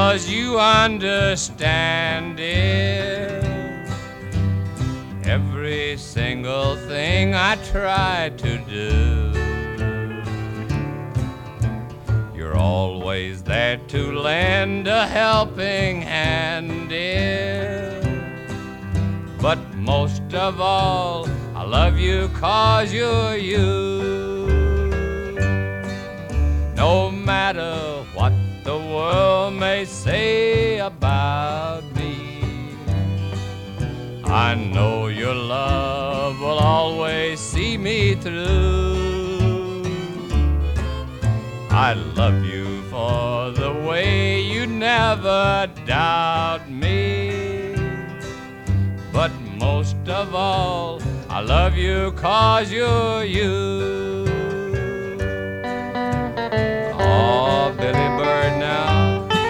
'cause you understand it. Every single thing I try to do, you're always there to lend a helping hand in. But most of all, I love you 'cause you're you. No matter what the world may say about me, I know your love will always see me through. I love you for the way you never doubt me. But most of all, I love you 'cause you're you. Oh, Billy Bird now.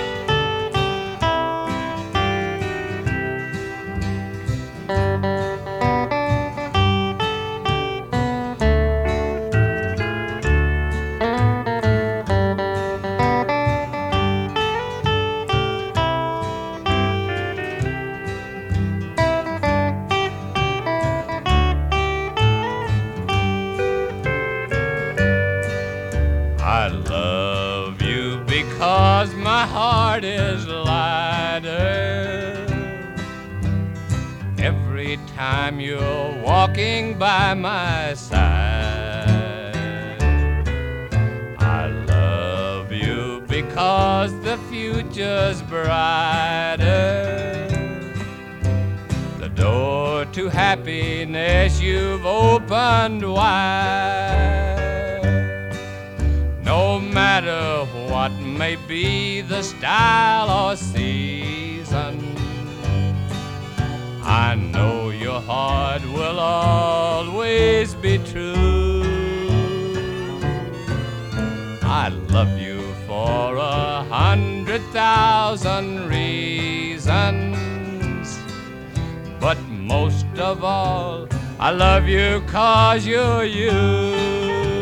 I love you because my heart is lighter every time you're walking by my side. I love you because the future's brighter. The door to happiness you've opened wide. No matter what may be the style or season, I know your heart will always be true. I love you for 100,000 reasons, but most of all, I love you 'cause you're you.